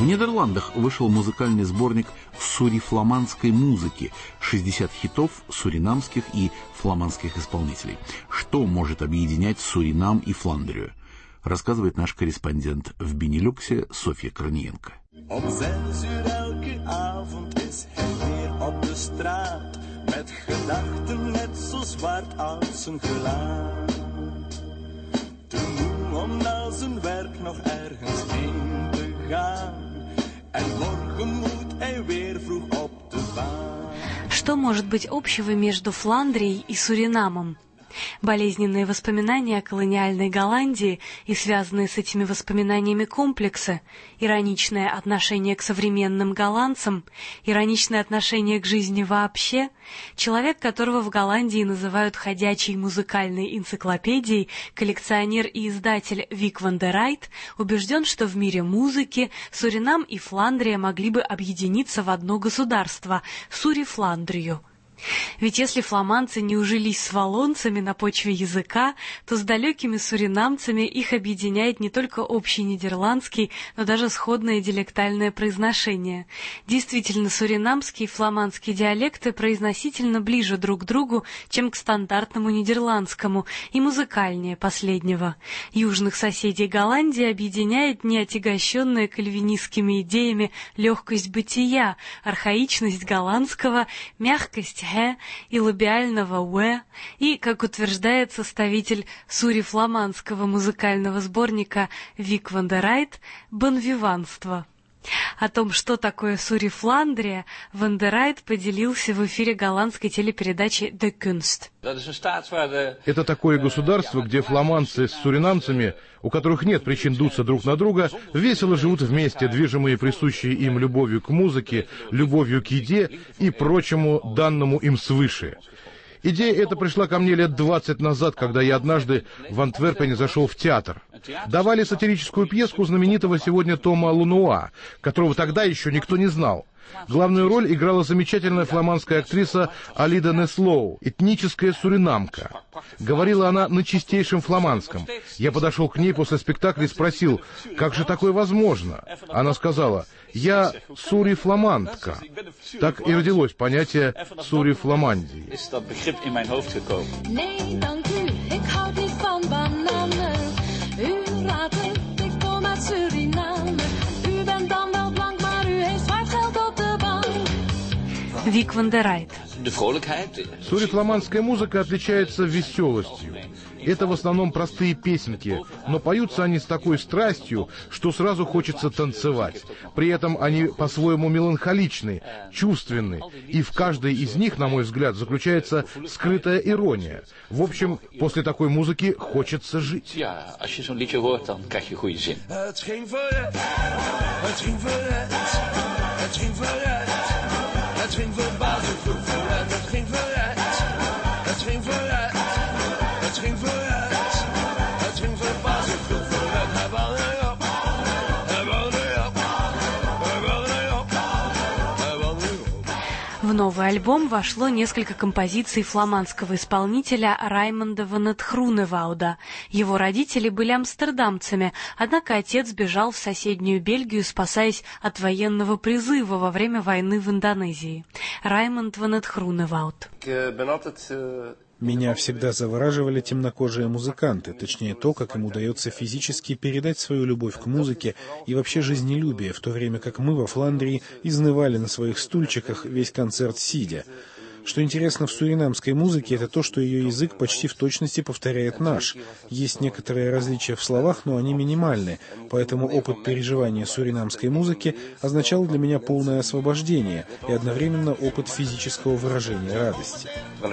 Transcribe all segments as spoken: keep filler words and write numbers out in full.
В Нидерландах вышел музыкальный сборник сурифламандской музыки, шестьдесят хитов суринамских и фламандских исполнителей. Что может объединять Суринам и Фландрию? Рассказывает наш корреспондент в Бенилюксе Софья Корниенко. Что может быть общего между Фландрией и Суринамом? Болезненные воспоминания о колониальной Голландии и связанные с этими воспоминаниями комплексы, ироничное отношение к современным голландцам, ироничное отношение к жизни вообще, человек, которого в Голландии называют ходячей музыкальной энциклопедией, коллекционер и издатель Вик ван де Райт, убежден, что в мире музыки Суринам и Фландрия могли бы объединиться в одно государство – Сурифландрию. Ведь если фламандцы не ужились с валлонцами на почве языка, то с далекими суринамцами их объединяет не только общий нидерландский, но даже сходное диалектальное произношение. Действительно, суринамский и фламандский диалекты произносительно ближе друг к другу, чем к стандартному нидерландскому, и музыкальнее последнего. Южных соседей Голландии объединяет неотягощенная кальвинистскими идеями легкость бытия, архаичность голландского, мягкость и лабиального «в», и, как утверждает составитель сурифламандского музыкального сборника Вик ван де Райт, бонвиванство. О том, что такое Сурифландрия, Ван де Райт поделился в эфире голландской телепередачи «De Kunst». Это такое государство, где фламандцы с суринамцами, у которых нет причин дуться друг на друга, весело живут вместе, движимые присущей им любовью к музыке, любовью к еде и прочему данному им свыше. Идея эта пришла ко мне лет двадцать назад, когда я однажды в Антверпене зашел в театр. Давали сатирическую пьеску знаменитого сегодня Тома Лунуа, которого тогда еще никто не знал. Главную роль играла замечательная фламандская актриса Алида Неслоу, этническая суринамка. Говорила она на чистейшем фламандском. Я подошел к ней после спектакля и спросил, как же такое возможно? Она сказала, я сурифламандка. Так и родилось понятие сурифламандии. Вик ван де Райт. Сурифламандская музыка отличается веселостью. Это в основном простые песенки, но поются они с такой страстью, что сразу хочется танцевать. При этом они по-своему меланхоличны, чувственны, и в каждой из них, на мой взгляд, заключается скрытая ирония. В общем, после такой музыки хочется жить. Het ging vooruit, het ging vooruit, het ging vooruit, het ging vooruit, het ging vooruit, vooruit, hij wou er op, hij wou er op, hij wou er op, hij wou er op. В новый альбом вошло несколько композиций фламандского исполнителя Раймонда ван эт Хруневауда. Его родители были амстердамцами, однако отец сбежал в соседнюю Бельгию, спасаясь от военного призыва во время войны в Индонезии. Раймонд ван эт Хруневауд. Меня всегда завораживали темнокожие музыканты, точнее то, как им удается физически передать свою любовь к музыке и вообще жизнелюбие, в то время как мы во Фландрии изнывали на своих стульчиках весь концерт сидя. Что интересно в суринамской музыке, это то, что ее язык почти в точности повторяет наш. Есть некоторые различия в словах, но они минимальны, поэтому опыт переживания суринамской музыки означал для меня полное освобождение и одновременно опыт физического выражения радости.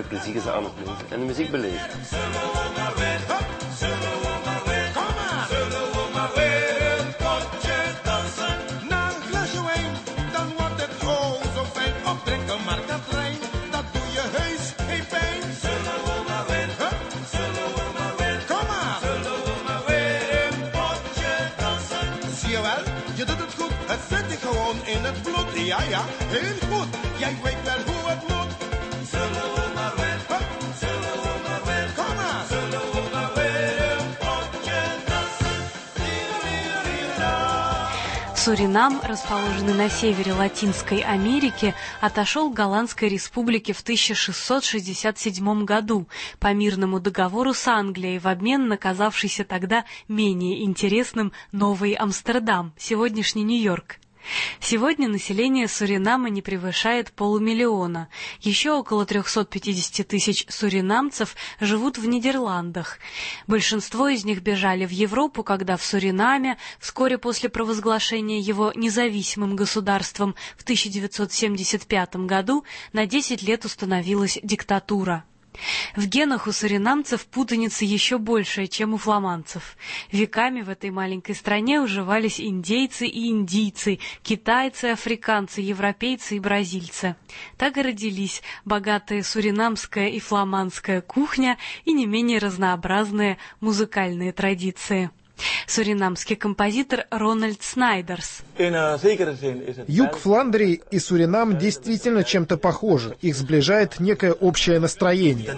In het bloed, ja ja, heel goed. Jij weet wel hoe het moet. Zullen we maar weer, zullen we maar weer, kom maar. Zullen we maar weer een potje dansen. Суринам, расположенный на севере Латинской Америки, отошел к Голландской республике в тысяча шестьсот шестьдесят седьмом году по мирному договору с Англией в обмен на казавшийся тогда менее интересным Новый Амстердам, сегодняшний Нью-Йорк. Сегодня население Суринама не превышает полумиллиона. Еще около триста пятьдесят тысяч суринамцев живут в Нидерландах. Большинство из них бежали в Европу, когда в Суринаме вскоре после провозглашения его независимым государством в тысяча девятьсот семьдесят пятом году на десять лет установилась диктатура. В генах у суринамцев путаница еще большая, чем у фламандцев. Веками в этой маленькой стране уживались индейцы и индийцы, китайцы, африканцы, европейцы и бразильцы. Так и родились богатая суринамская и фламандская кухня и не менее разнообразные музыкальные традиции. Суринамский композитор Рональд Снайдерс. Юг Фландрии и Суринам действительно чем-то похожи. Их сближает некое общее настроение.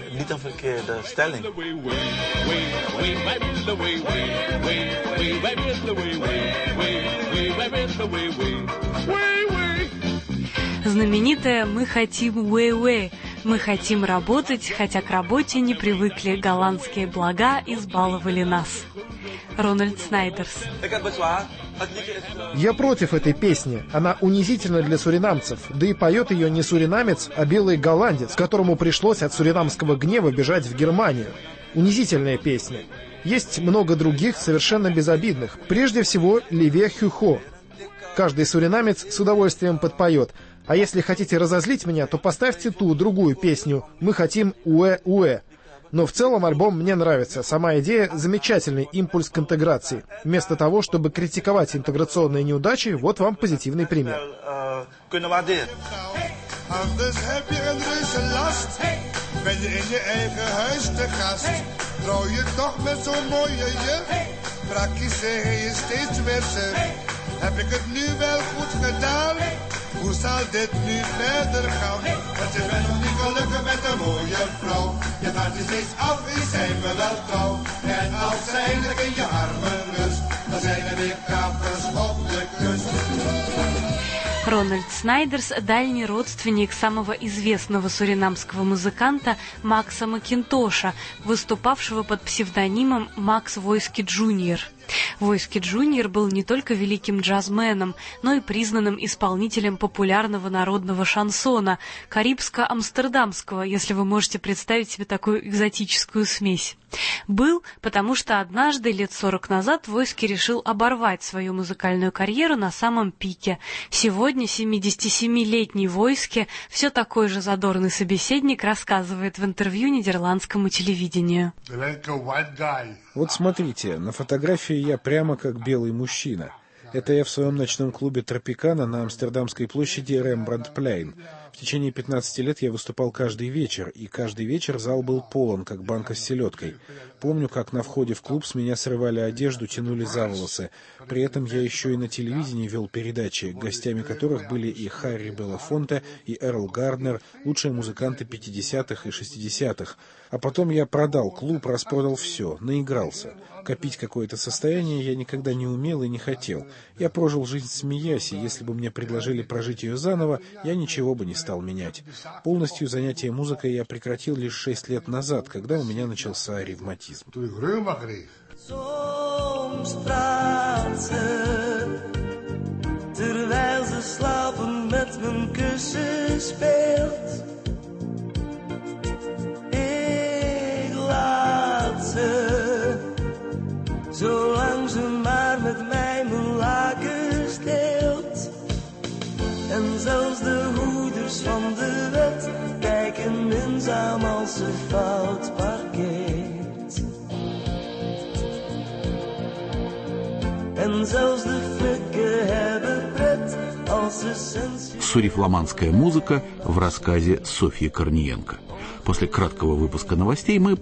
Знаменитое «Мы хотим уэ-уэ». Мы хотим работать, хотя к работе не привыкли, голландские блага избаловали нас. Рональд Снайдерс. Я против этой песни. Она унизительна для суринамцев. Да и поет ее не суринамец, а белый голландец, которому пришлось от суринамского гнева бежать в Германию. Унизительная песня. Есть много других, совершенно безобидных. Прежде всего, «Леве Хюхо». Каждый суринамец с удовольствием подпоет. А если хотите разозлить меня, то поставьте ту, другую песню «Мы хотим уэ-уэ». Но в целом альбом мне нравится. Сама идея — замечательный импульс к интеграции. Вместо того, чтобы критиковать интеграционные неудачи, вот вам позитивный пример. Heb ik het nu wel goed gedaan? Hoe zal dit nu verder gaan? Want je bent nog niet gelukkig met een mooie vrouw. Je gaat je steeds af, is zijn we wel trouw. En als zij er in je armen rust, dan zijn er weer kapers op de kust. Рональд Снайдерс – дальний родственник самого известного суринамского музыканта Макса Макинтоша, выступавшего под псевдонимом Макс Войски Джуниор. Войски Джуниор был не только великим джазменом, но и признанным исполнителем популярного народного шансона, карибско-амстердамского, если вы можете представить себе такую экзотическую смесь. Был, потому что однажды, лет сорок назад, Войски решил оборвать свою музыкальную карьеру на самом пике. Сегодня семидесятисемилетний Войски, все такой же задорный собеседник, рассказывает в интервью нидерландскому телевидению. Вот смотрите, на фотографии я прямо как белый мужчина. Это я в своем ночном клубе «Тропикана» на Амстердамской площади Рембрандтпляйн. В течение пятнадцати лет я выступал каждый вечер, и каждый вечер зал был полон, как банка с селедкой. Помню, как на входе в клуб с меня срывали одежду, тянули за волосы. При этом я еще и на телевидении вел передачи, гостями которых были и Харри Белофонте, и Эрл Гарднер, лучшие музыканты пятидесятых и шестидесятых. А потом я продал клуб, распродал все, наигрался. Копить какое-то состояние я никогда не умел и не хотел. Я прожил жизнь смеясь, и если бы мне предложили прожить ее заново, я ничего бы не стал менять. Полностью занятие музыкой я прекратил лишь шесть лет назад, когда у меня начался ревматизм. Zolang ze maar met mij mijn lakens deelt. En zelfs de hoeders van de wet kijken minzaam als ze fout parkeert. En zelfs de flikken hebben pret als ze sensueel... Сурифламандская музыка в рассказе Софьи Корниенко. После краткого выпуска новостей мы